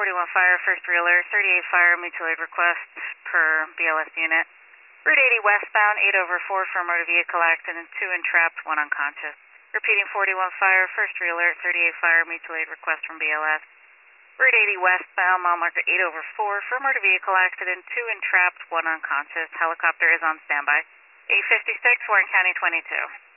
41 fire, first reeler, 38 fire, mutual aid request per BLS unit. Route 80 westbound, 8 over 4 for motor vehicle accident, 2 entrapped, 1 unconscious. Repeating 41 fire, first reeler, 38 fire, mutual aid request from BLS. Route 80 westbound, mile marker 8 over 4 for motor vehicle accident, 2 entrapped, 1 unconscious. Helicopter is on standby. 856, Warren County 22.